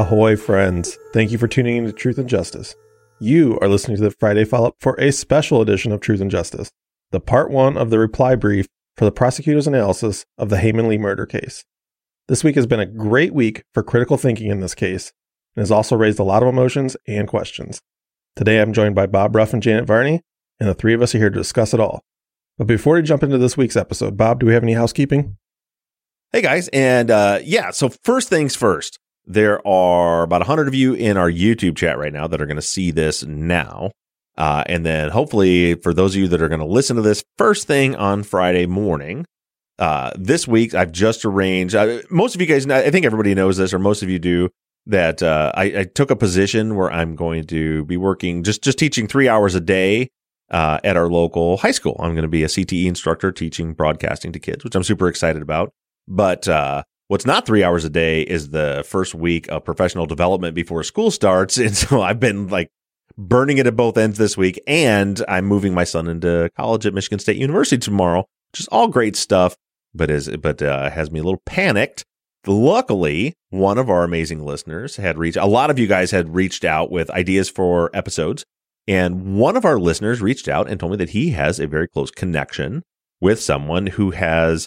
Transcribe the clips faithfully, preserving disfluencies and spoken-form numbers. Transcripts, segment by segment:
Ahoy, friends. Thank you for tuning in to Truth and Justice. You are listening to the Friday follow-up for a special edition of Truth and Justice, the part one of the reply brief for the prosecutor's analysis of the Hae Min Lee murder case. This week has been a great week for critical thinking in this case, and has also raised a lot of emotions and questions. Today I'm joined by Bob Ruff and Janet Varney, and the three of us are here to discuss it all. But before we jump into this week's episode, Bob, do we have any housekeeping? Hey guys, and uh, yeah, so first things first, there are about one hundred of you in our YouTube chat right now that are going to see this now. Uh, and then hopefully for those of you that are going to listen to this first thing on Friday morning, uh, this week I've just arranged, uh, most of you guys, I think everybody knows this, or most of you do, that uh, I, I took a position where I'm going to be working, just, just teaching three hours a day uh, at our local high school. I'm going to be a C T E instructor teaching broadcasting to kids, which I'm super excited about. But uh, what's not three hours a day is the first week of professional development before school starts. And so I've been like burning it at both ends this week. And I'm moving my son into college at Michigan State University tomorrow, which is all great stuff, but is but uh, has me a little panicked. Luckily, one of our amazing listeners had reached, a lot of you guys had reached out with ideas for episodes. And one of our listeners reached out and told me that he has a very close connection with someone who has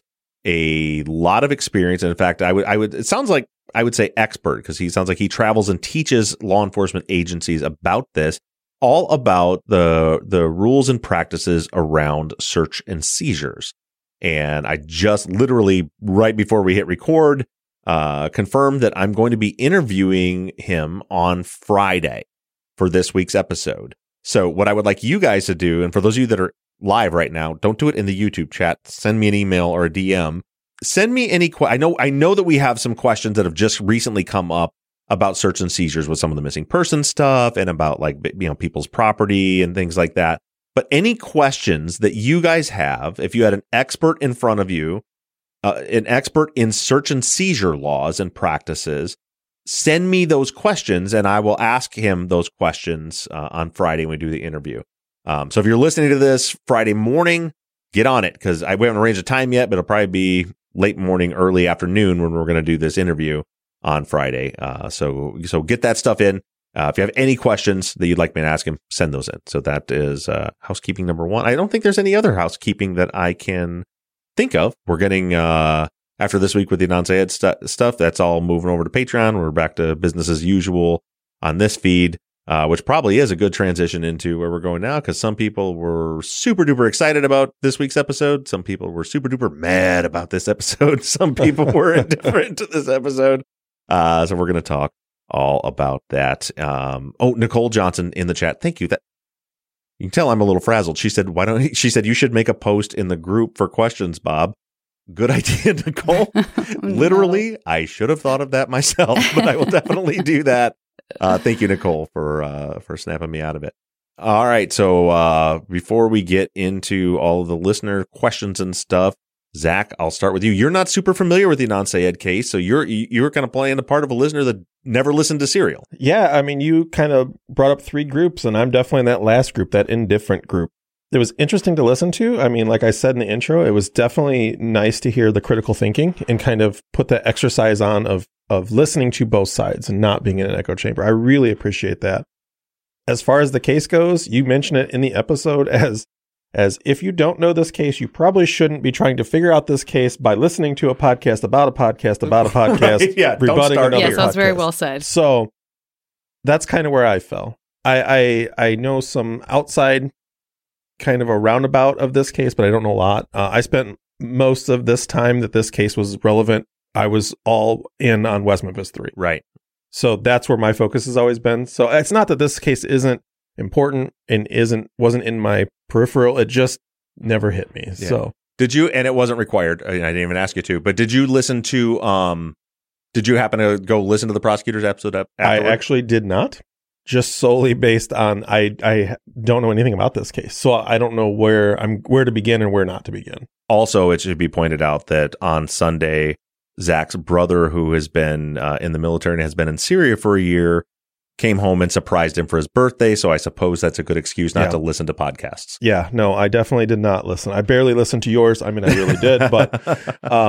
a lot of experience. And in fact, I would, I would, it sounds like I would say expert, because he sounds like he travels and teaches law enforcement agencies about this, all about the, the rules and practices around search and seizures. And I just literally right before we hit record, uh, confirmed that I'm going to be interviewing him on Friday for this week's episode. So what I would like you guys to do, and for those of you that are live right now, don't do it in the YouTube chat. Send me an email or a D M. Send me any que- I know I know that we have some questions that have just recently come up about search and seizures with some of the missing person stuff and about like you know people's property and things like that. But any questions that you guys have, if you had an expert in front of you, uh, an expert in search and seizure laws and practices, send me those questions and I will ask him those questions uh, on Friday when we do the interview. Um, so if you're listening to this Friday morning, get on it, because I we haven't arranged a time yet, but it'll probably be late morning, early afternoon when we're going to do this interview on Friday. Uh, so so get that stuff in. Uh, if you have any questions that you'd like me to ask him, send those in. So that is uh, housekeeping number one. I don't think there's any other housekeeping that I can think of. We're getting, uh, after this week with the Adnan Syed st- stuff, that's all moving over to Patreon. We're back to business as usual on this feed. Uh, which probably is a good transition into where we're going now, because some people were super duper excited about this week's episode. Some people were super duper mad about this episode. Some people were indifferent to this episode. Uh, so we're going to talk all about that. Um, oh, Nicole Johnson in the chat. Thank you. That you can tell I'm a little frazzled. She said, why don't she said you should make a post in the group for questions, Bob. Good idea, Nicole. Oh, Literally, no. I should have thought of that myself, but I will definitely do that. Uh, thank you, Nicole, for uh, for snapping me out of it. All right. So uh, before we get into all of the listener questions and stuff, Zach, I'll start with you. You're not super familiar with the Adnan Syed case, so you're you're kind of playing the part of a listener that never listened to Serial. Yeah, I mean, you kind of brought up three groups, and I'm definitely in that last group, that indifferent group. It was interesting to listen to. I mean, like I said in the intro, it was definitely nice to hear the critical thinking and kind of put that exercise on of of listening to both sides and not being in an echo chamber. I really appreciate that. As far as the case goes, you mentioned it in the episode as as if you don't know this case, you probably shouldn't be trying to figure out this case by listening to a podcast about a podcast about a podcast, right, yeah, rebutting another yes, podcast. that was very well said. So that's kind of where I fell. I, I I know some outside kind of a roundabout of this case, but I don't know a lot. Uh, I spent most of this time that this case was relevant, I was all in on West Memphis three. Right. So that's where my focus has always been. So it's not that this case isn't important and isn't wasn't in my peripheral. It just never hit me. Yeah. So did you? And it wasn't required. I didn't even ask you to. But did you listen to? Um, did you happen to go listen to the prosecutor's episode? Afterward? I actually did not. Just solely based on I I don't know anything about this case, so I don't know where I'm where to begin and where not to begin. Also, it should be pointed out that on Sunday, Zach's brother, who has been uh, in the military and has been in Syria for a year, came home and surprised him for his birthday. So I suppose that's a good excuse not yeah. to listen to podcasts. Yeah, no, I definitely did not listen. I barely listened to yours. I mean, I really did, but um,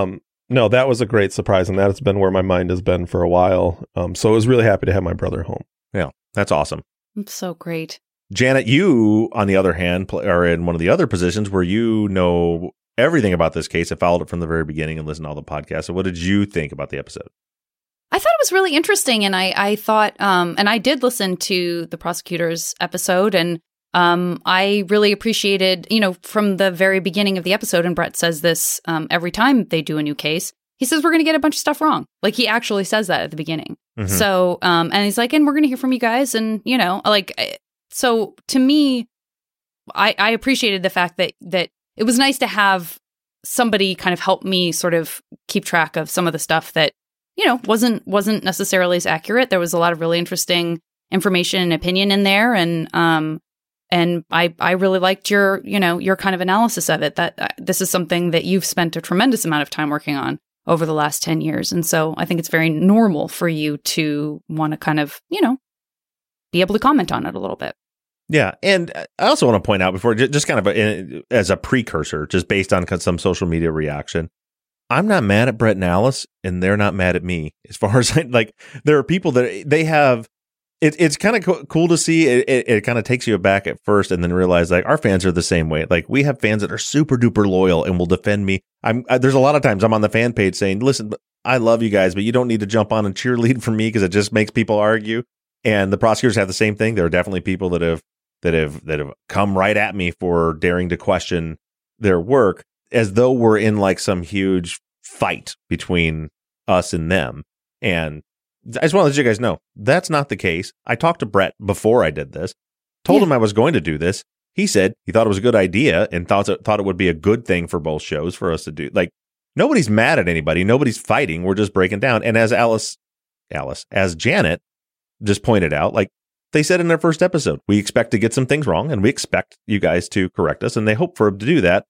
no, that was a great surprise, and that's been where my mind has been for a while. Um, so I was really happy to have my brother home. Yeah, that's awesome. It's so great. Janet, you, on the other hand, pl- are in one of the other positions where you know everything about this case. I followed it from the very beginning and listened to all the podcasts. So what did you think about the episode? I thought it was really interesting, and I, I thought, um, and I did listen to the prosecutor's episode, and um, I really appreciated, you know, from the very beginning of the episode, and Brett says this um, every time they do a new case, he says, we're going to get a bunch of stuff wrong. Like, he actually says that at the beginning. Mm-hmm. So, um, and he's like, and we're going to hear from you guys, and, you know, like, so to me, I, I appreciated the fact that, that it was nice to have somebody kind of help me sort of keep track of some of the stuff that, you know, wasn't wasn't necessarily as accurate. There was a lot of really interesting information and opinion in there, and um, and I I really liked your you know your kind of analysis of it. That uh, this is something that you've spent a tremendous amount of time working on over the last ten years, and so I think it's very normal for you to want to kind of you know be able to comment on it a little bit. Yeah, and I also want to point out before, just kind of a, as a precursor, just based on some social media reaction, I'm not mad at Brett and Alice, and they're not mad at me. As far as I, like, there are people that they have. It, it's kind of co- cool to see. It, it, it kind of takes you aback at first, and then realize like our fans are the same way. Like, we have fans that are super duper loyal and will defend me. I'm I, there's a lot of times I'm on the fan page saying, "Listen, I love you guys, but you don't need to jump on and cheerlead for me because it just makes people argue." And the prosecutors have the same thing. There are definitely people that have. that have that have come right at me for daring to question their work as though we're in like some huge fight between us and them. And I just want to let you guys know that's not the case. I talked to Brett before I did this, told yeah. him I was going to do this. He said he thought it was a good idea and thought it, thought it would be a good thing for both shows for us to do. Like, nobody's mad at anybody. Nobody's fighting. We're just breaking down. And as Alice, Alice, as Janet just pointed out, like, they said in their first episode, we expect to get some things wrong, and we expect you guys to correct us, and they hope for them to do that.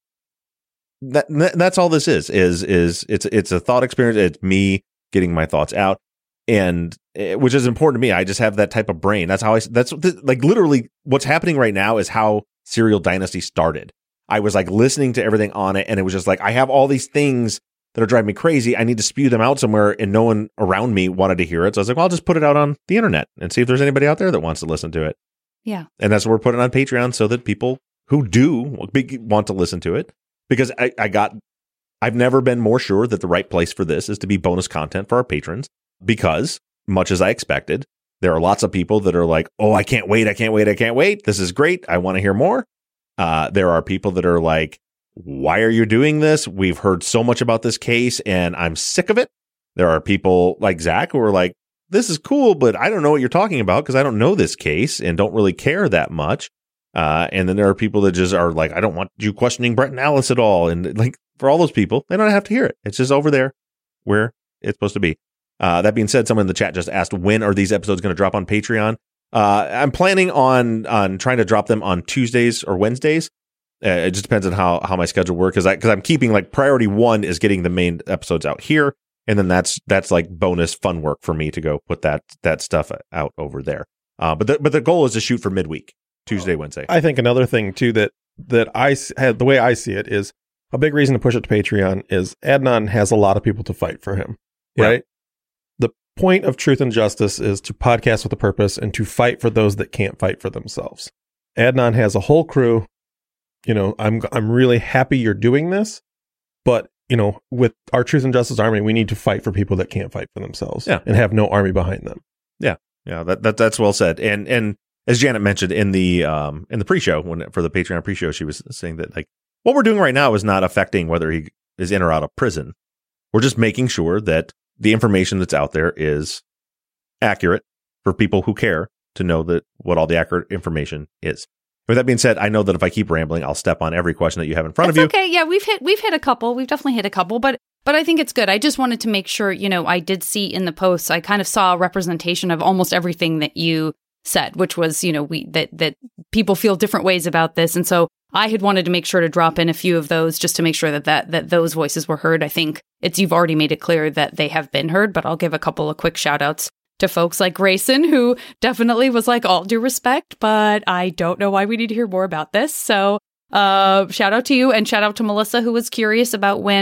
That that's all this is. Is is it's it's a thought experience. It's me getting my thoughts out, and it, which is important to me. I just have that type of brain. That's how I. That's like literally what's happening right now is how Serial Dynasty started. I was like listening to everything on it, and it was just like I have all these things that are driving me crazy. I need to spew them out somewhere, and no one around me wanted to hear it. So I was like, well, I'll just put it out on the internet and see if there's anybody out there that wants to listen to it. Yeah. And that's what we're putting on Patreon so that people who do want to listen to it, because I, I got, I've never been more sure that the right place for this is to be bonus content for our patrons, because much as I expected, there are lots of people that are like, oh, I can't wait. I can't wait. I can't wait. This is great. I want to hear more. Uh, there are people that are like, why are you doing this? We've heard so much about this case and I'm sick of it. There are people like Zach who are like, this is cool, but I don't know what you're talking about because I don't know this case and don't really care that much. Uh, and then there are people that just are like, I don't want you questioning Brett and Alice at all. And like, for all those people, they don't have to hear it. It's just over there where it's supposed to be. Uh, that being said, someone in the chat just asked, when are these episodes going to drop on Patreon? Uh, I'm planning on on trying to drop them on Tuesdays or Wednesdays. Uh, it just depends on how, how my schedule works, because I because I'm keeping like priority one is getting the main episodes out here, and then that's that's like bonus fun work for me to go put that that stuff out over there. Uh, but the, but the goal is to shoot for midweek, Tuesday, Wednesday. I think another thing too that that I had the way I see it is a big reason to push it to Patreon is Adnan has a lot of people to fight for him, right? Yeah. The point of Truth and Justice is to podcast with a purpose and to fight for those that can't fight for themselves. Adnan has a whole crew. You know, I'm I'm really happy you're doing this, but you know, with our Truth and Justice Army, we need to fight for people that can't fight for themselves, yeah. and have no army behind them. Yeah, yeah, that, that that's well said. And and as Janet mentioned in the um in the pre-show when for the Patreon pre-show, she was saying that like what we're doing right now is not affecting whether he is in or out of prison. We're just making sure that the information that's out there is accurate for people who care to know that what all the accurate information is. With that being said, I know that if I keep rambling, I'll step on every question that you have in front That's of you. Okay, yeah, we've hit we've hit a couple. We've definitely hit a couple, but but I think it's good. I just wanted to make sure, you know, I did see in the posts, I kind of saw a representation of almost everything that you said, which was, you know, we that that people feel different ways about this, and so I had wanted to make sure to drop in a few of those just to make sure that that that those voices were heard. I think it's you've already made it clear that they have been heard, but I'll give a couple of quick shout outs to folks like Grayson, who definitely was like, all due respect, but I don't know why we need to hear more about this. So uh, shout out to you, and shout out to Melissa, who was curious about when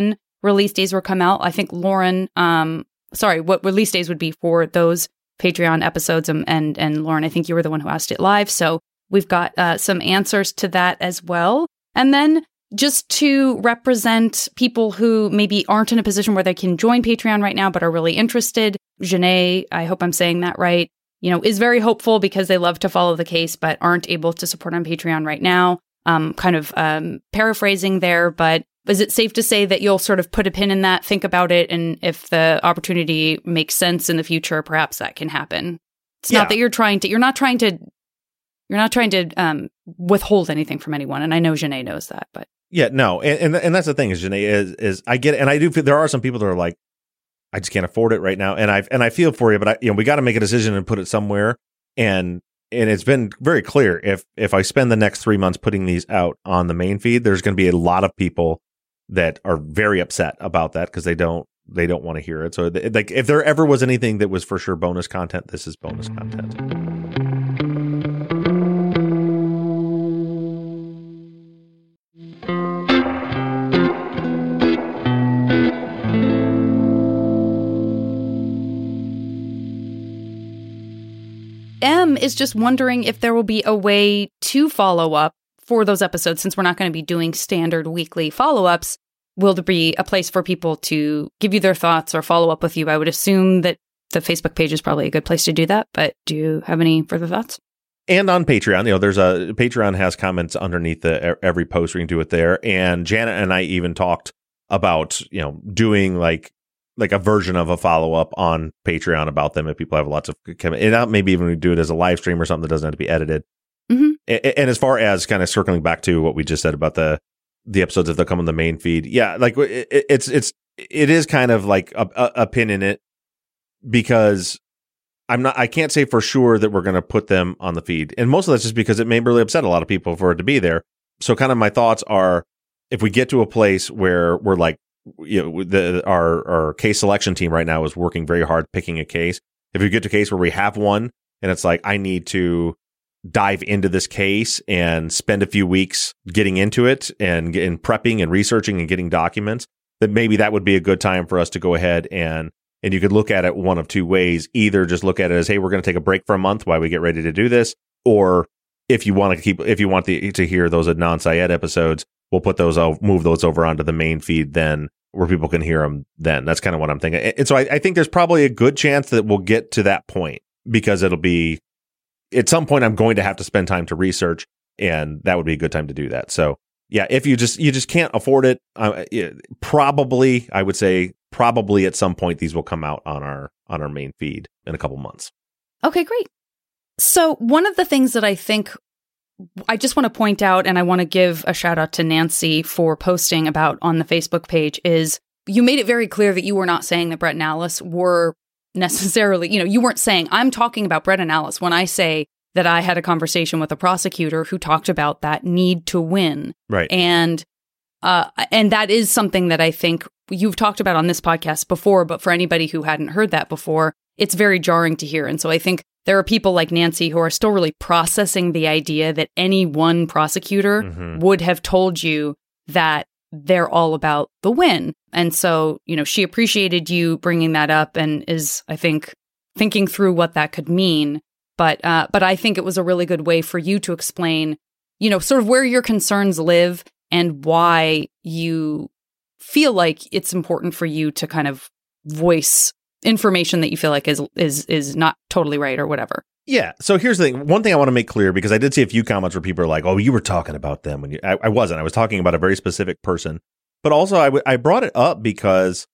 release days will come out. I think Lauren, um, sorry, what release days would be for those Patreon episodes. And, and, and Lauren, I think you were the one who asked it live. So we've got uh, some answers to that as well. And then just to represent people who maybe aren't in a position where they can join Patreon right now, but are really interested. Janae, I hope I'm saying that right, you know, is very hopeful because they love to follow the case, but aren't able to support on Patreon right now. Um, kind of um, paraphrasing there, but is it safe to say that you'll sort of put a pin in that, think about it, and if the opportunity makes sense in the future, perhaps that can happen? It's yeah. not that you're trying to, you're not trying to, you're not trying to um, withhold anything from anyone, and I know Janae knows that, but. Yeah, no, and, and and that's the thing is, Janae, is, is I get it, and I do feel there are some people that are like, I just can't afford it right now, and I and I feel for you, but I, you know, we got to make a decision and put it somewhere, and and it's been very clear if if I spend the next three months putting these out on the main feed, there's going to be a lot of people that are very upset about that because they don't they don't want to hear it. So like, if there ever was anything that was for sure bonus content, this is bonus content. M is just wondering if there will be a way to follow up for those episodes, since we're not going to be doing standard weekly follow-ups. Will there be a place for people to give you their thoughts or follow up with you? I would assume that the Facebook page is probably a good place to do that, but do you have any further thoughts? And on Patreon, you know, there's a Patreon has comments underneath the every post. We can do it there. And Janet and I even talked about, you know, doing like like a version of a follow up on Patreon about them if people have lots of and maybe even we do it as a live stream or something that doesn't have to be edited. Mm-hmm. And, and as far as kind of circling back to what we just said about the the episodes if they'll come on the main feed, yeah, like it, it's it's it is kind of like a, a, a pin in it because I'm not I can't say for sure that we're going to put them on the feed, and most of that's just because it may really upset a lot of people for it to be there. So kind of my thoughts are if we get to a place where we're like, you know, the our our case selection team right now is working very hard picking a case. If we get to a case where we have one and it's like I need to dive into this case and spend a few weeks getting into it and, and prepping and researching and getting documents, then maybe that would be a good time for us to go ahead and and you could look at it one of two ways. Either just look at it as, hey, we're going to take a break for a month while we get ready to do this, or if you want to keep if you want the, to hear those Adnan Syed episodes, we'll put those out, move those over onto the main feed then, where people can hear them then. That's kind of what I'm thinking. And so I, I think there's probably a good chance that we'll get to that point because it'll be, at some point I'm going to have to spend time to research, and that would be a good time to do that. So yeah, if you just, you just can't afford it, uh, it, probably, I would say probably at some point these will come out on our, on our main feed in a couple months. Okay, great. So one of the things that I think I just want to point out, and I want to give a shout out to Nancy for posting about on the Facebook page, is you made it very clear that you were not saying that Brett and Alice were necessarily, you know, you weren't saying, I'm talking about Brett and Alice when I say that I had a conversation with a prosecutor who talked about that need to win. Right. And, uh, and that is something that I think you've talked about on this podcast before, but for anybody who hadn't heard that before, it's very jarring to hear. And so I think there are people like Nancy who are still really processing the idea that any one prosecutor mm-hmm. would have told you that they're all about the win. And so, you know, she appreciated you bringing that up and is, I think, thinking through what that could mean. But uh, but I think it was a really good way for you to explain, you know, sort of where your concerns live and why you feel like it's important for you to kind of voice information that you feel like is is is not totally right or whatever. Yeah. So here's the thing. One thing I want to make clear, because I did see a few comments where people are like, oh, you were talking about them when you, I, I wasn't. I was talking about a very specific person. But also I, w- I brought it up because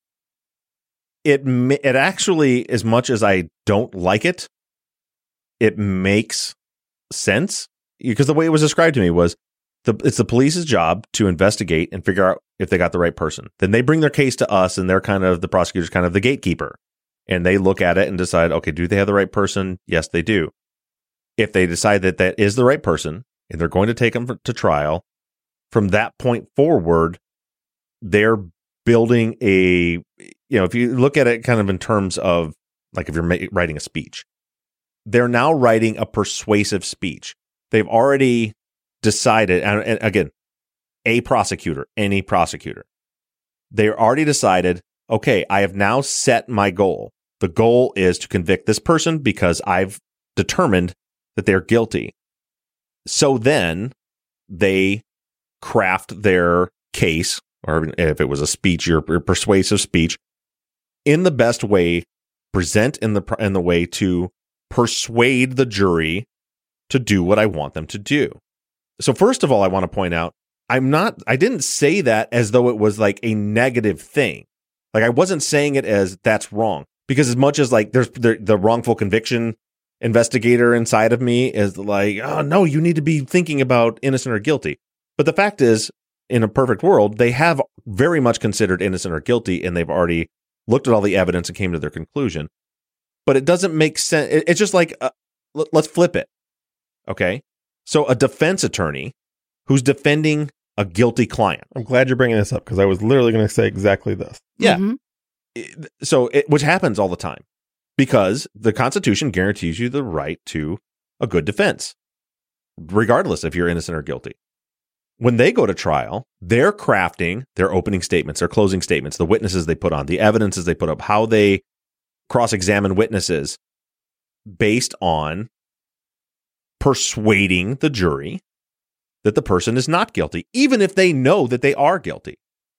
it it actually, as much as I don't like it, it makes sense. Because the way it was described to me was the it's the police's job to investigate and figure out if they got the right person. Then they bring their case to us, and they're kind of, the prosecutor's kind of the gatekeeper. And they look at it and decide, okay, do they have the right person? Yes, they do. If they decide that that is the right person and they're going to take them to trial, from that point forward, they're building a, you know, if you look at it kind of in terms of, like if you're ma- writing a speech, they're now writing a persuasive speech. They've already decided, and, and again, a prosecutor, any prosecutor, They already decided, okay, I have now set my goal. The goal is to convict this person because I've determined that they're guilty. So then they craft their case, or if it was a speech or persuasive speech, in the best way, present in the in the way to persuade the jury to do what I want them to do. So first of all, I want to point out, I'm not, I didn't say that as though it was like a negative thing. Like I wasn't saying it as that's wrong, because as much as like there's the, the wrongful conviction investigator inside of me is like, oh no, you need to be thinking about innocent or guilty. But the fact is, in a perfect world, they have very much considered innocent or guilty, and they've already looked at all the evidence and came to their conclusion. But it doesn't make sense. It's just like, uh, let's flip it. Okay. So a defense attorney who's defending a guilty client. I'm glad you're bringing this up, because I was literally going to say exactly this. Yeah. Mm-hmm. So, it, which happens all the time, because the Constitution guarantees you the right to a good defense, regardless if you're innocent or guilty. When they go to trial, they're crafting their opening statements, their closing statements, the witnesses they put on, the evidences they put up, how they cross-examine witnesses based on persuading the jury that the person is not guilty, even if they know that they are guilty.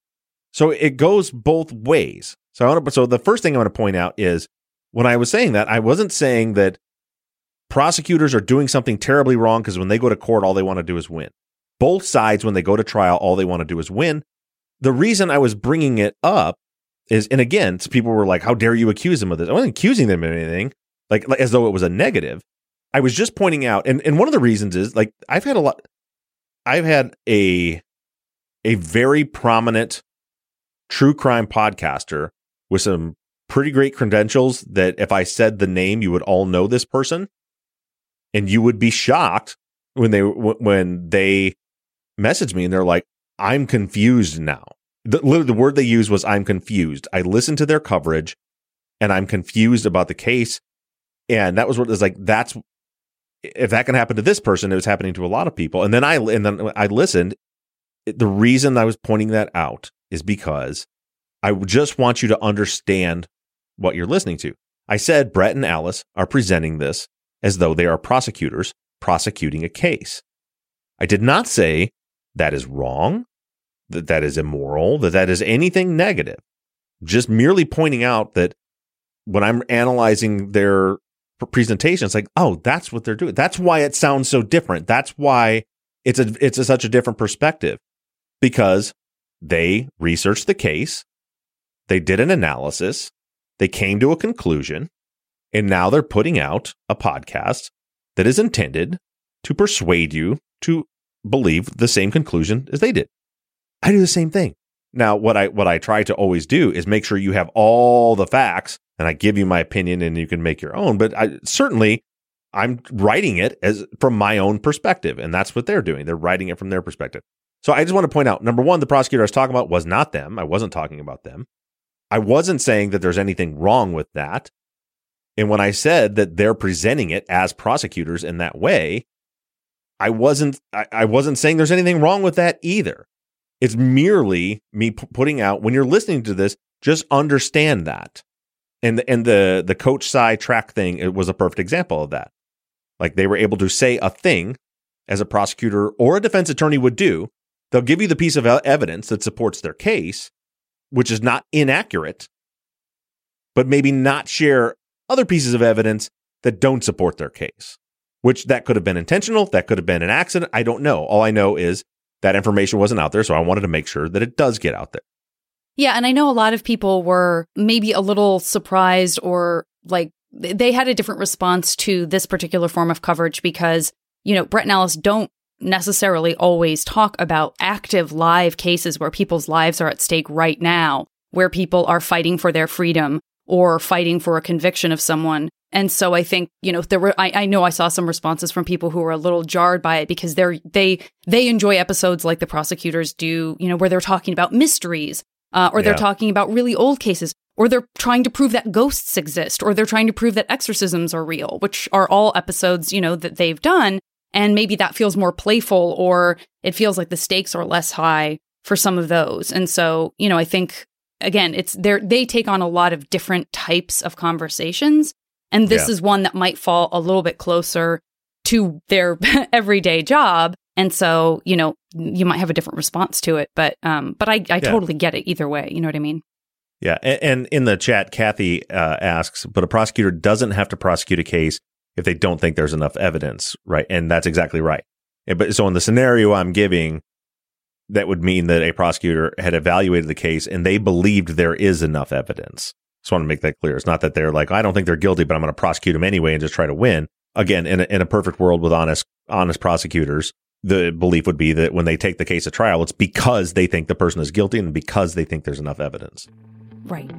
So it goes both ways. So I want to, so the first thing I want to point out is, when I was saying that, I wasn't saying that prosecutors are doing something terribly wrong because when they go to court, all they want to do is win. Both sides, when they go to trial, all they want to do is win. The reason I was bringing it up is, and again, people were like, how dare you accuse them of this? I wasn't accusing them of anything, like, like as though it was a negative. I was just pointing out, and, and one of the reasons is, like, I've had a lot, I've had a, a very prominent true crime podcaster with some pretty great credentials that if I said the name, you would all know this person, and you would be shocked when they, when they message me and they're like, I'm confused now. The, literally the word they used was, I'm confused. I listened to their coverage and I'm confused about the case. And that was what it was like. That's, if that can happen to this person, it was happening to a lot of people. And then I, and then I listened. The reason I was pointing that out is because I just want you to understand what you're listening to. I said Brett and Alice are presenting this as though they are prosecutors prosecuting a case. I did not say that is wrong, that that is immoral, that that is anything negative. Just merely pointing out that when I'm analyzing their presentation, it's like, oh, that's what they're doing. That's why it sounds so different. That's why it's a it's a, such a different perspective, because they researched the case, they did an analysis, they came to a conclusion, and now they're putting out a podcast that is intended to persuade you to believe the same conclusion as they did. I do the same thing. Now, what I what I try to always do is make sure you have all the facts, and I give you my opinion and you can make your own. But I certainly, I'm writing it as from my own perspective, and that's what they're doing. They're writing it from their perspective. So I just want to point out, number one, the prosecutor I was talking about was not them. I wasn't talking about them. I wasn't saying that there's anything wrong with that. And when I said that they're presenting it as prosecutors in that way, I wasn't I, I wasn't saying there's anything wrong with that either. It's merely me p- putting out, when you're listening to this, just understand that. And and the the Coach Cy track thing, it was a perfect example of that. Like, they were able to say a thing as a prosecutor or a defense attorney would do. They'll give you the piece of evidence that supports their case, which is not inaccurate, but maybe not share other pieces of evidence that don't support their case, which that could have been intentional. That could have been an accident. I don't know. All I know is that information wasn't out there. So I wanted to make sure that it does get out there. Yeah. And I know a lot of people were maybe a little surprised, or like they had a different response to this particular form of coverage because, you know, Brett and Alice don't necessarily always talk about active live cases where people's lives are at stake right now, where people are fighting for their freedom or fighting for a conviction of someone. And so I think, you know, there were, I, I know I saw some responses from people who were a little jarred by it because they're, they, they enjoy episodes like the prosecutors do, you know, where they're talking about mysteries, uh, or they're yeah. talking about really old cases, or they're trying to prove that ghosts exist, or they're trying to prove that exorcisms are real, which are all episodes, you know, that they've done. And maybe that feels more playful, or it feels like the stakes are less high. for some of those. And so, you know, I think, again, it's they they take on a lot of different types of conversations. And this Yeah. is one that might fall a little bit closer to their everyday job. And so, you know, you might have a different response to it. But um, but I, I Yeah. totally get it either way. You know what I mean? Yeah. And, and in the chat, Kathy uh, asks, but a prosecutor doesn't have to prosecute a case if they don't think there's enough evidence, right? And that's exactly right. And, but so in the scenario I'm giving, that would mean that a prosecutor had evaluated the case and they believed there is enough evidence. Just want to make that clear. It's not that they're like, I don't think they're guilty, but I'm going to prosecute them anyway and just try to win. Again, in a, in a perfect world with honest, honest prosecutors, the belief would be that when they take the case to trial, it's because they think the person is guilty and because they think there's enough evidence. Right.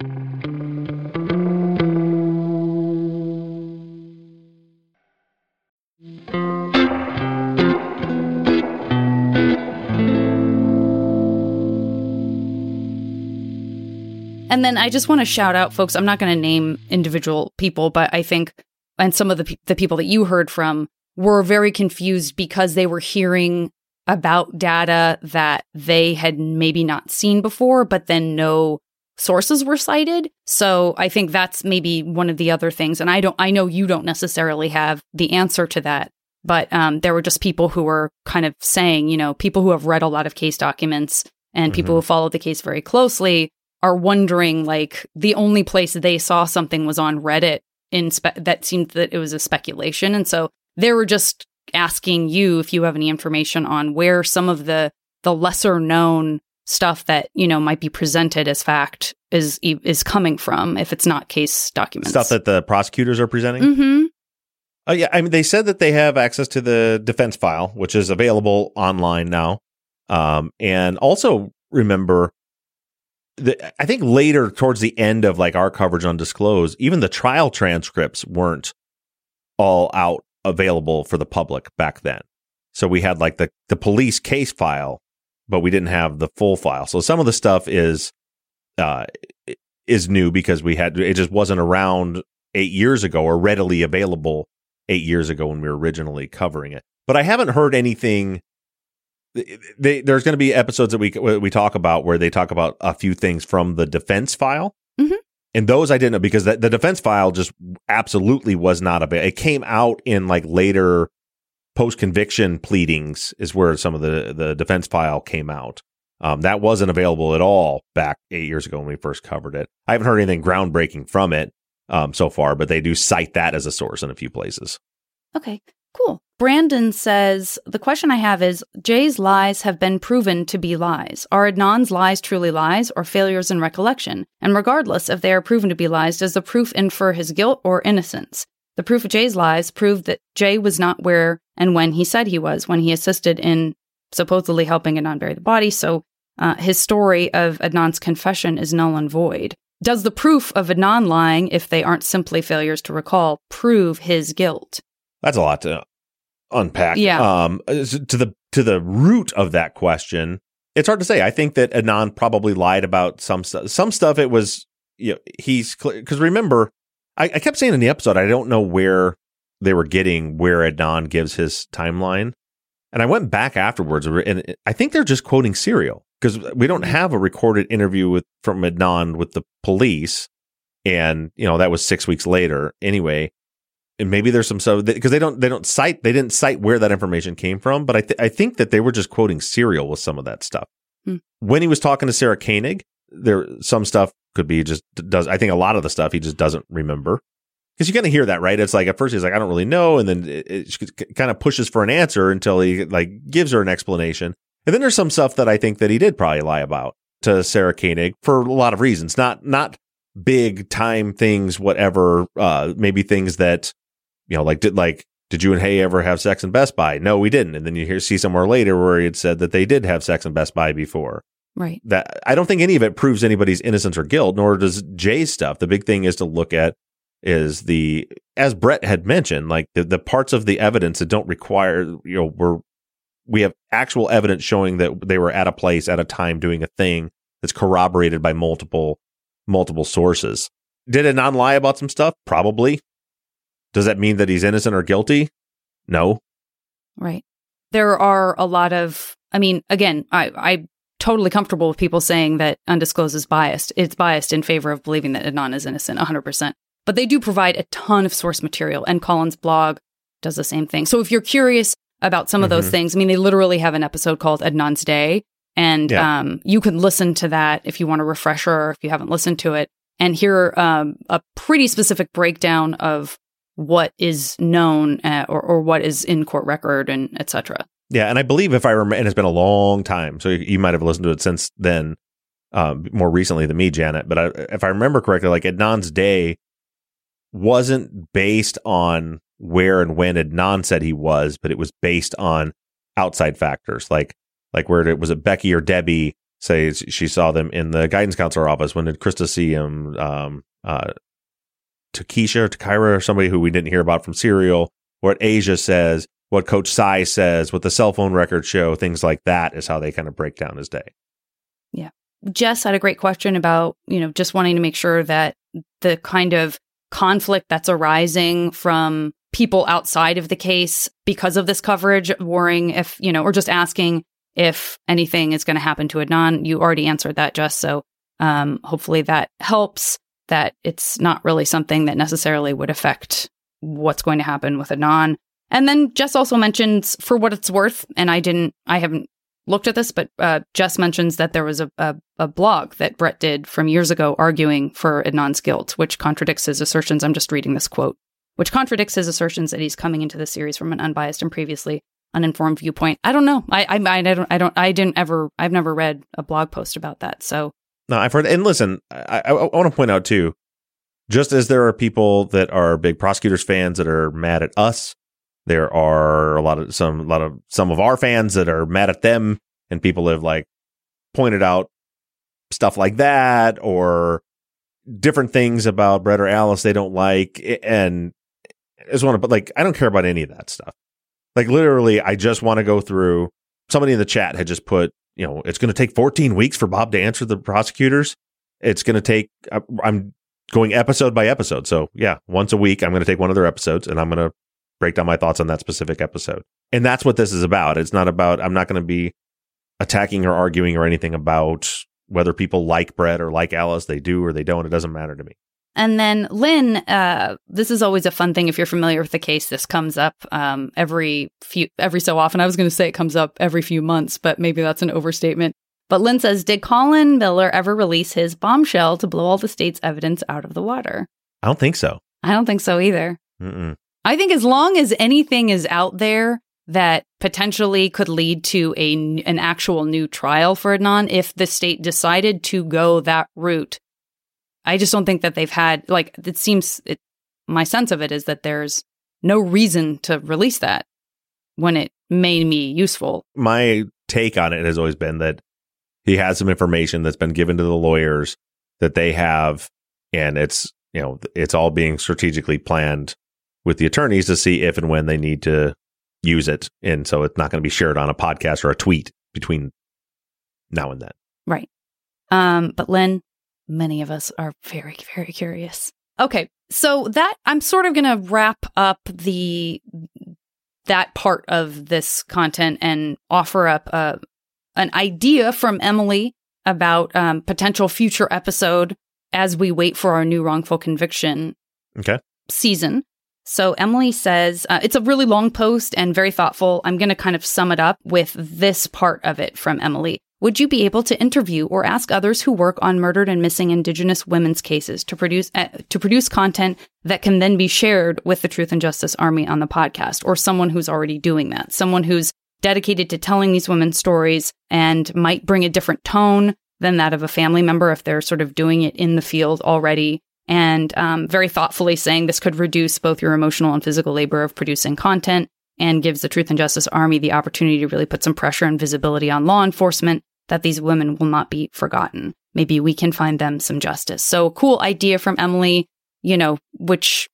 And then I just want to shout out, folks, I'm not going to name individual people, but I think, and some of the, pe- the people that you heard from were very confused because they were hearing about data that they had maybe not seen before, but then no sources were cited. So I think that's maybe one of the other things. And I don't, I know you don't necessarily have the answer to that, but um, there were just people who were kind of saying, you know, people who have read a lot of case documents and people Mhm. who follow the case very closely are wondering, like, the only place they saw something was on Reddit in spe- that seemed that it was a speculation. And so they were just asking you if you have any information on where some of the the lesser known stuff that, you know, might be presented as fact is is coming from, if it's not case documents. Stuff that the prosecutors are presenting? Mm-hmm. Oh, yeah. I mean, they said that they have access to the defense file, which is available online now. Um, and also remember, the, I think later towards the end of like our coverage on Disclose, even the trial transcripts weren't all out available for the public back then. So we had like the, the police case file, but we didn't have the full file. So some of the stuff is uh, is new because we had it just wasn't around eight years ago or readily available eight years ago when we were originally covering it. But I haven't heard anything. They, there's going to be episodes that we we talk about where they talk about a few things from the defense file. Mm-hmm. And those I didn't know because the, the defense file just absolutely was not available. It came out in like later post-conviction pleadings is where some of the, the defense file came out. Um, that wasn't available at all back eight years ago when we first covered it. I haven't heard anything groundbreaking from it um, so far, but they do cite that as a source in a few places. Okay, cool. Brandon says, the question I have is, Jay's lies have been proven to be lies. Are Adnan's lies truly lies or failures in recollection? And regardless if they are proven to be lies, does the proof infer his guilt or innocence? The proof of Jay's lies proved that Jay was not where and when he said he was, when he assisted in supposedly helping Adnan bury the body. So uh, his story of Adnan's confession is null and void. Does the proof of Adnan lying, if they aren't simply failures to recall, prove his guilt? That's a lot to unpack. Yeah. Um, to the to the root of that question, it's hard to say. I think that Adnan probably lied about some stuff. Some stuff it was, you know, he's because remember, I, I kept saying in the episode, I don't know where they were getting where Adnan gives his timeline, and I went back afterwards, and I think they're just quoting Serial because we don't have a recorded interview with from Adnan with the police, and you know that was six weeks later anyway. And maybe there's some stuff because they don't they don't cite they didn't cite where that information came from, but I th- I think that they were just quoting Serial with some of that stuff. Hmm. When he was talking to Sarah Koenig, there some stuff could be just does I think a lot of the stuff he just doesn't remember because you kind of hear that, right? It's like at first he's like I don't really know, and then it, it kind of pushes for an answer until he like gives her an explanation, and then there's some stuff that I think that he did probably lie about to Sarah Koenig for a lot of reasons, not not big time things, whatever, uh, maybe things that. You know, like did like did you and Hay ever have sex in Best Buy? No, we didn't. And then you hear see somewhere later where he had said that they did have sex in Best Buy before. Right. That I don't think any of it proves anybody's innocence or guilt, nor does Jay's stuff. The big thing is to look at is the as Brett had mentioned, like the, the parts of the evidence that don't require you know we're we have actual evidence showing that they were at a place at a time doing a thing that's corroborated by multiple multiple sources. Did Adnan lie about some stuff? Probably. Does that mean that he's innocent or guilty? No. Right. There are a lot of, I mean, again, I, I totally comfortable with people saying that Undisclosed is biased. It's biased in favor of believing that Adnan is innocent, one hundred percent. But they do provide a ton of source material, and Colin's blog does the same thing. So if you're curious about some of those mm-hmm. things, I mean, they literally have an episode called Adnan's Day, and yeah. um, you can listen to that if you want a refresher or if you haven't listened to it, and hear um, a pretty specific breakdown of what is known uh, or, or what is in court record and et cetera. Yeah, and I believe if I remember, and it's been a long time, so you might have listened to it since then, um, more recently than me, Janet, but I, if I remember correctly, like Adnan's Day wasn't based on where and when Adnan said he was, but it was based on outside factors, like like where it was it Becky or Debbie say she saw them in the guidance counselor office. When did Krista see him? Um, uh, to Keisha or to Kyra or somebody who we didn't hear about from Serial, what Asia says, what Coach Sai says, what the cell phone records show, things like that is how they kind of break down his day. Yeah. Jess had a great question about, you know, just wanting to make sure that the kind of conflict that's arising from people outside of the case because of this coverage, worrying if, you know, or just asking if anything is going to happen to Adnan. You already answered that, Jess. So um, hopefully that helps, that it's not really something that necessarily would affect what's going to happen with Adnan. And then Jess also mentions, for what it's worth, and I didn't, I haven't looked at this, but uh, Jess mentions that there was a, a, a blog that Brett did from years ago arguing for Adnan's guilt, which contradicts his assertions. I'm just reading this quote, which contradicts his assertions that he's coming into the series from an unbiased and previously uninformed viewpoint. I don't know. I, I, I don't, I don't, I didn't ever, I've never read a blog post about that. So. No, I've heard, and listen, I, I, I want to point out too, just as there are people that are big prosecutors fans that are mad at us, there are a lot of some, a lot of some of our fans that are mad at them, and people have like pointed out stuff like that or different things about Brett or Alice they don't like, and I just want to, but like I don't care about any of that stuff. Like literally, I just want to go through. Somebody in the chat had just put, you know, it's going to take fourteen weeks for Bob to answer the prosecutors. It's going to take. I'm going episode by episode, so yeah, once a week I'm going to take one of their episodes and I'm going to break down my thoughts on that specific episode. And that's what this is about. It's not about, I'm not going to be attacking or arguing or anything about whether people like Brett or like Alice. They do or they don't. It doesn't matter to me. And then Lynn, uh, this is always a fun thing. If you're familiar with the case, this comes up um, every few, every so often. I was going to say it comes up every few months, but maybe that's an overstatement. But Lynn says, did Colin Miller ever release his bombshell to blow all the state's evidence out of the water? I don't think so. I don't think so either. Mm-mm. I think as long as anything is out there that potentially could lead to a, an actual new trial for Adnan, if the state decided to go that route, I just don't think that they've had, like, it seems, it, my sense of it is that there's no reason to release that when it may be useful. My take on it has always been that he has some information that's been given to the lawyers that they have, and it's, you know, it's all being strategically planned with the attorneys to see if and when they need to use it. And so it's not going to be shared on a podcast or a tweet between now and then. Right. Um, but Lynn, many of us are very, very curious. Okay. So that I'm sort of going to wrap up the, that part of this content and offer up a, an idea from Emily about um, potential future episode as we wait for our new wrongful conviction okay. season. So Emily says, uh, it's a really long post and very thoughtful. I'm going to kind of sum it up with this part of it from Emily. Would you be able to interview or ask others who work on murdered and missing Indigenous women's cases to produce uh, to produce content that can then be shared with the Truth and Justice Army on the podcast, or someone who's already doing that, someone who's dedicated to telling these women's stories and might bring a different tone than that of a family member if they're sort of doing it in the field already, and um, very thoughtfully saying this could reduce both your emotional and physical labor of producing content and gives the Truth and Justice Army the opportunity to really put some pressure and visibility on law enforcement that these women will not be forgotten. Maybe we can find them some justice. So cool idea from Emily, you know, which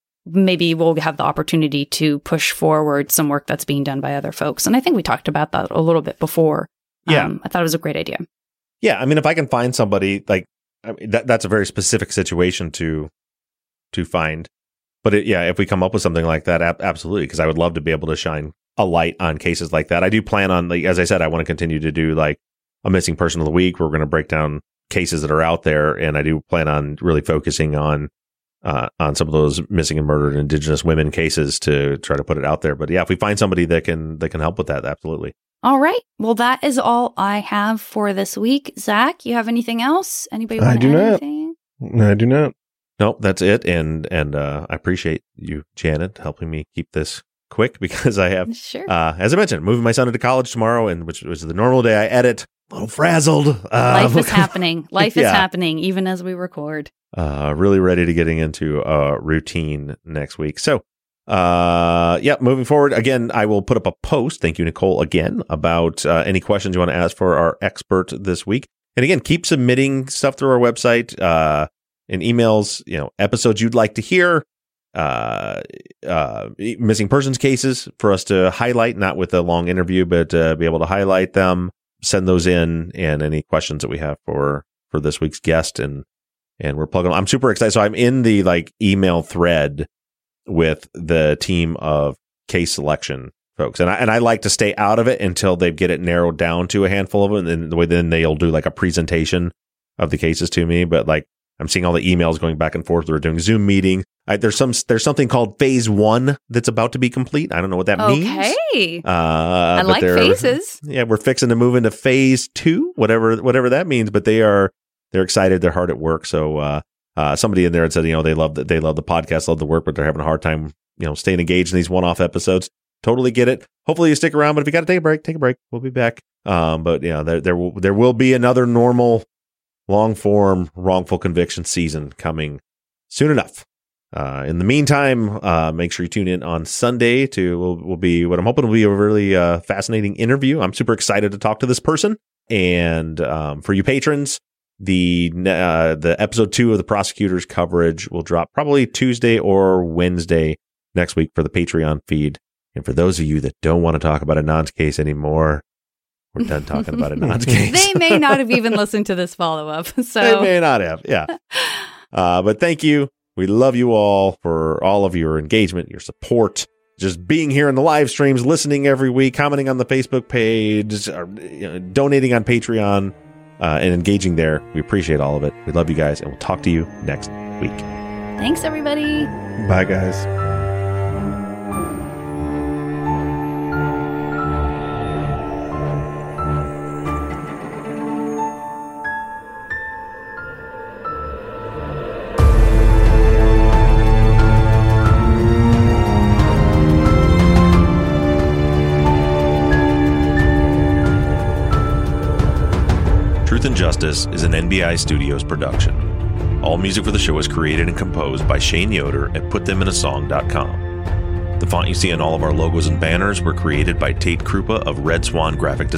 maybe we'll have the opportunity to push forward some work that's being done by other folks. And I think we talked about that a little bit before. Yeah. Um, I thought it was a great idea. Yeah. I mean, if I can find somebody like, I mean, that, that's a very specific situation to to find. But it, yeah, if we come up with something like that, ab- absolutely, because I would love to be able to shine a light on cases like that. I do plan on, like, as I said, I want to continue to do like a missing person of the week. We're going to break down cases that are out there, and I do plan on really focusing on uh, on some of those missing and murdered Indigenous women cases to try to put it out there. But yeah, if we find somebody that can that can help with that, absolutely. All right. Well, that is all I have for this week. Zach, you have anything else? Anybody want I to do add not. anything? No, I do not. No, that's it. And and uh, I appreciate you, Janet, helping me keep this quick because I have, Sure. uh, as I mentioned, moving my son into college tomorrow, and which was the normal day I edit. A little frazzled. Uh, Life is happening. Life yeah. is happening even as we record. Uh, really ready to getting into a routine next week. So, uh, yeah, moving forward, again, I will put up a post. Thank you, Nicole, again, about uh, any questions you want to ask for our expert this week. And again, keep submitting stuff through our website, uh, in emails, you know, episodes you'd like to hear, uh, uh, missing persons cases for us to highlight, not with a long interview, but uh, be able to highlight them, send those in, and any questions that we have for, for this week's guest. And, and we're plugging, I'm super excited. So I'm in the like email thread with the team of case selection folks. And I, and I like to stay out of it until they get it narrowed down to a handful of them. And then the way then they'll do like a presentation of the cases to me. But like, I'm seeing all the emails going back and forth. They're doing Zoom meeting. I, there's some, there's something called phase one that's about to be complete. I don't know what that means. Okay. Uh, I but like they're- phases. Yeah, we're fixing to move into phase two, whatever, whatever that means. But they are, they're excited. They're hard at work. So, uh, uh, somebody in there had said, you know, they love that they love the podcast, love the work, but they're having a hard time, you know, staying engaged in these one-off episodes. Totally get it. Hopefully you stick around, but if you got to take a break, take a break. We'll be back. Um, but yeah, there, there will, there will be another normal long form wrongful conviction season coming soon enough. Uh, in the meantime, uh, make sure you tune in on Sunday to, will, will be what I'm hoping will be a really, uh, fascinating interview. I'm super excited to talk to this person. And, um, for you patrons, the, uh, the episode two of the prosecutor's coverage will drop probably Tuesday or Wednesday next week for the Patreon feed. And for those of you that don't want to talk about a nonce case anymore, we're done talking about a nonce case. They may not have even listened to this follow-up. So They may not have, yeah. Uh, but thank you. We love you all for all of your engagement, your support, just being here in the live streams, listening every week, commenting on the Facebook page, or, you know, donating on Patreon, uh, and engaging there. We appreciate all of it. We love you guys, and we'll talk to you next week. thanks, everybody. Bye, guys. Truth and Justice is an N B I Studios production. All music for the show is created and composed by Shane Yoder at put them in a song dot com. The font you see on all of our logos and banners were created by Tate Krupa of Red Swan Graphic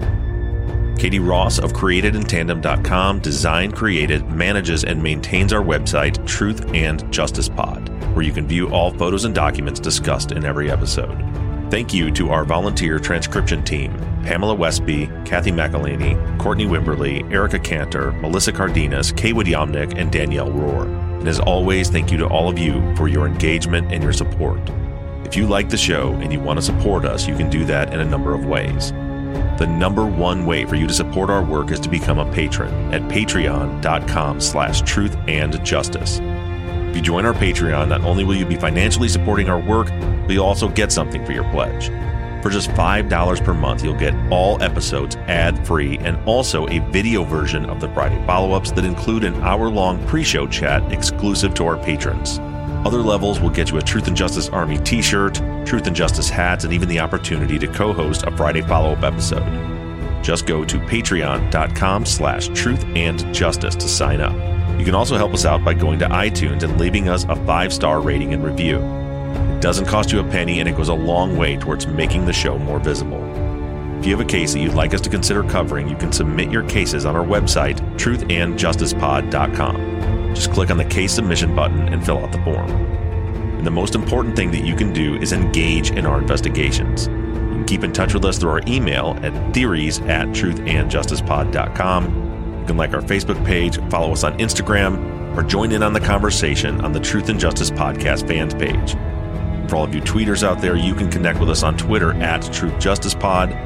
Design. Katie Ross of created in tandem dot com designed, created, manages, and maintains our website, Truth and Justice Pod, where you can view all photos and documents discussed in every episode. Thank you to our volunteer transcription team, Pamela Westby, Kathy McElhaney, Courtney Wimberly, Erica Cantor, Melissa Cardenas, Kaywood Yomnick, and Danielle Rohr. And as always, thank you to all of you for your engagement and your support. If you like the show and you want to support us, you can do that in a number of ways. The number one way for you to support our work is to become a patron at patreon.com slash truth and justice. If you join our Patreon, not only will you be financially supporting our work, but you'll also get something for your pledge. For just five dollars per month, you'll get all episodes ad-free and also a video version of the Friday follow-ups that include an hour-long pre-show chat exclusive to our patrons. Other levels will get you a Truth and Justice Army t-shirt, Truth and Justice hats, and even the opportunity to co-host a Friday follow-up episode. Just go to patreon.com slash truth and justice to sign up. You can also help us out by going to iTunes and leaving us a five-star rating and review. It doesn't cost you a penny, and it goes a long way towards making the show more visible. If you have a case that you'd like us to consider covering, you can submit your cases on our website, truth and justice pod dot com. Just click on the case submission button and fill out the form. And the most important thing that you can do is engage in our investigations. You can keep in touch with us through our email at theories at truth and justice pod dot com. You can like our Facebook page, follow us on Instagram, or join in on the conversation on the Truth and Justice Podcast fans page. For all of you tweeters out there, you can connect with us on Twitter at Truth Justice Pod.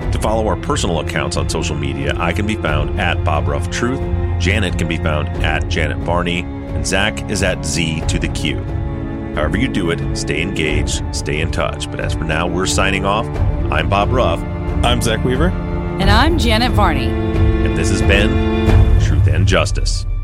To follow our personal accounts on social media, I can be found at Bob Ruff Truth, Janet can be found at Janet Varney, and Zach is at Z to the Q. However you do it, stay engaged, stay in touch. But as for now, we're signing off. I'm Bob Ruff. I'm Zach Weaver. And I'm Janet Varney. And this has been Truth and Justice.